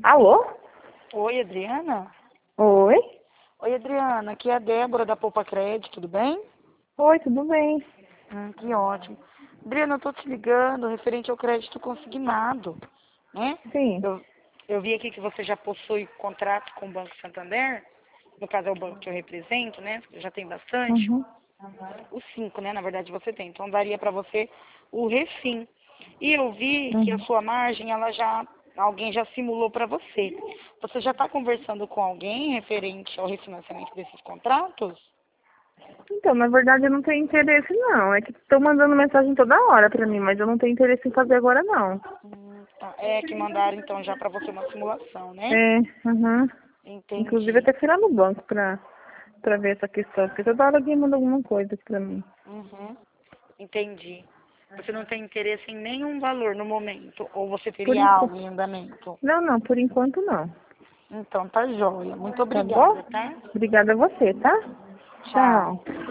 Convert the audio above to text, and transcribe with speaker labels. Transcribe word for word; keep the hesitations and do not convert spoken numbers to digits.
Speaker 1: Alô?
Speaker 2: Oi, Adriana?
Speaker 1: Oi?
Speaker 2: Oi, Adriana, aqui é a Débora da Poupa Crédito, tudo bem?
Speaker 1: Oi, tudo bem?
Speaker 2: Hum, que ótimo. Adriana, eu tô te ligando referente ao crédito consignado, né?
Speaker 1: Sim.
Speaker 2: Eu, eu vi aqui que você já possui contrato com o Banco Santander, no caso é o banco que eu represento, né? Você já tem bastante.
Speaker 1: Uhum.
Speaker 2: Os cinco, né? Na verdade você tem. Então daria para você o refim. E eu vi que a
Speaker 1: Uhum.
Speaker 2: sua margem, ela já, alguém já simulou para você. Você já está conversando com alguém referente ao refinanciamento desses contratos?
Speaker 1: Então, na verdade, eu não tenho interesse, não. É que estão mandando mensagem toda hora pra mim, mas eu não tenho interesse em fazer agora, não.
Speaker 2: Hum, tá. É que mandaram então já para você uma simulação, né?
Speaker 1: É, uhum. Inclusive,
Speaker 2: Entendi.
Speaker 1: até fui lá no banco pra, pra ver essa questão, porque toda hora alguém manda alguma coisa pra mim.
Speaker 2: Uhum. Entendi. Você não tem interesse em nenhum valor no momento, ou você
Speaker 1: Por
Speaker 2: teria
Speaker 1: enquanto.
Speaker 2: algo em andamento?
Speaker 1: Não, não, por enquanto não.
Speaker 2: Então tá joia. Muito
Speaker 1: Tá bom?
Speaker 2: obrigada, tá?
Speaker 1: Obrigada a você, tá?
Speaker 2: Tchau.
Speaker 1: Tchau.